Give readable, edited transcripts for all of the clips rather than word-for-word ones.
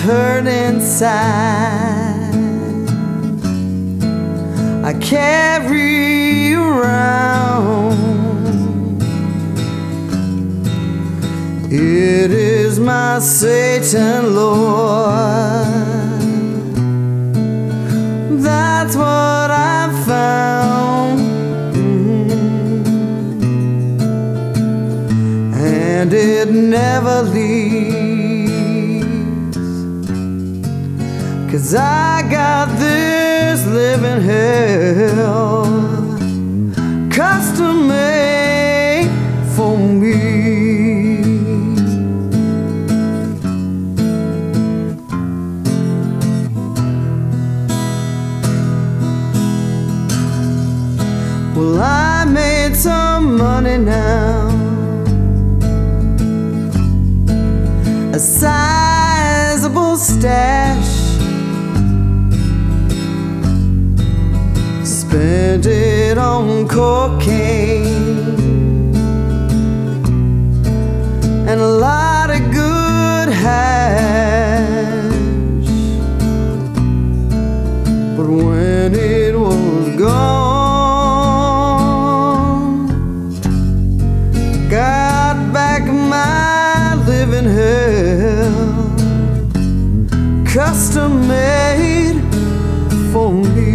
hurt inside I carry around. It is my Satan, Lord. That's what I found. And it never leaves, 'cause I got this living hell custom made for me. Well, I made some money now, a sizable stash. Spent it on cocaine and a lot of good hash. But when it was gone, got back my living hell custom made for me.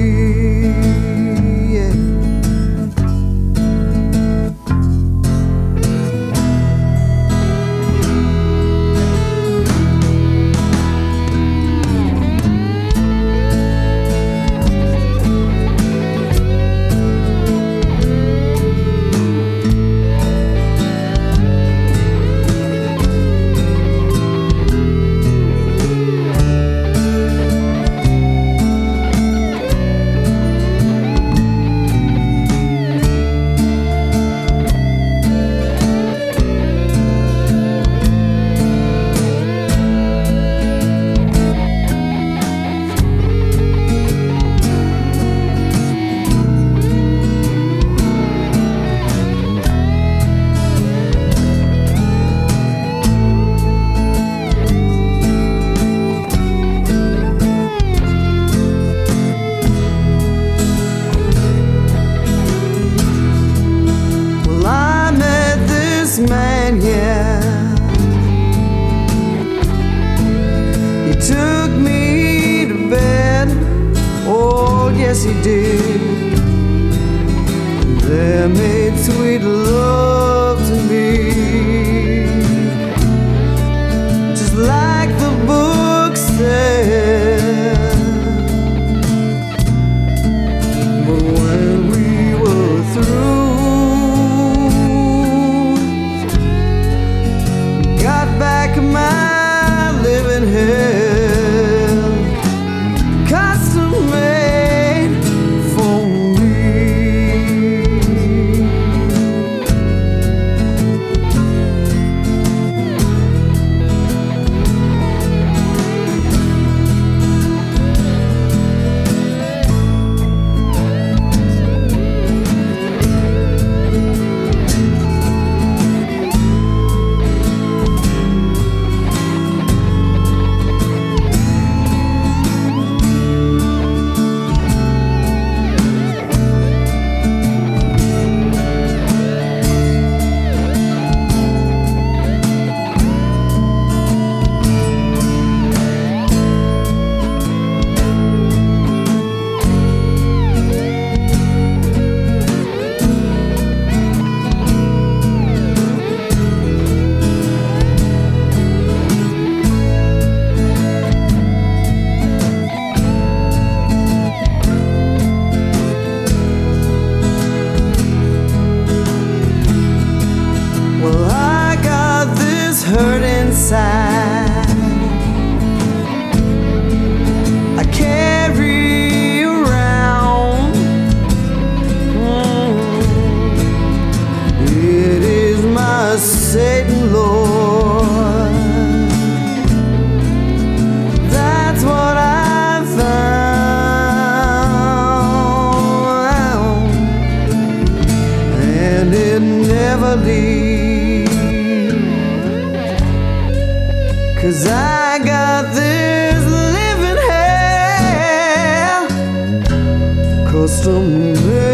Man, yeah, he took me to bed. Oh, yes, he did. There made sweet love to me, just like the book said. But when we were through, back my living hell custom made for me. Hurt inside I carry around. It is my Satan, Lord. That's what I found, and it never leaves, 'cause I got this Just a minute.